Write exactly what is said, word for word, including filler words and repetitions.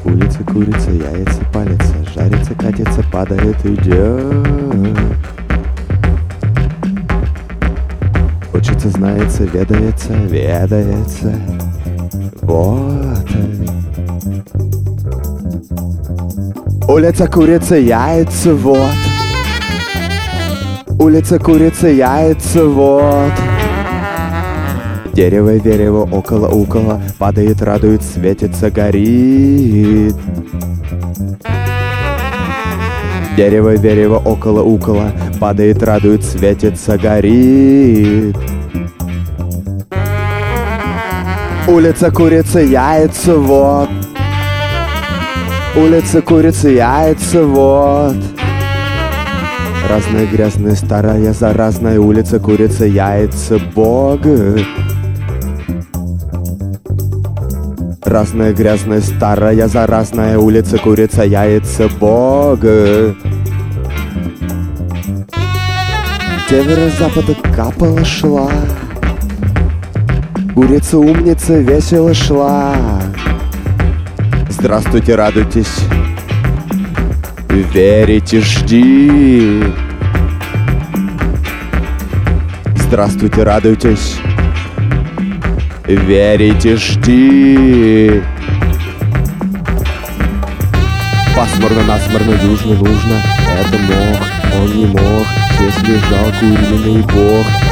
Улица, курица, яйца, палится, жарится, катится, падает, идет. Хочется, знается, ведается, ведается. Вот. Улица, курица, яйца, вот. Улица, курица, яйца, вот. Дерево, дерево, около, около, падает, радует, светится, горит. Дерево, дерево, около, около, падает, радует, светится, горит. Улица, курица, яйца, вот. Улица, курица, яйца, вот. Разная, грязная, старая, заразная. Улица, курица, яйца, бог. Разная, грязная, старая, заразная. Улица, курица, яйца, бог. Севера, запада капала, шла. Курица, умница, весело шла. Здравствуйте, радуйтесь. Верите, жди. Здравствуйте, радуйтесь. Верите, жди. Пасмурно, насморно, южно, нужно. Это мог, он не мог. Здесь лежал куриный бог.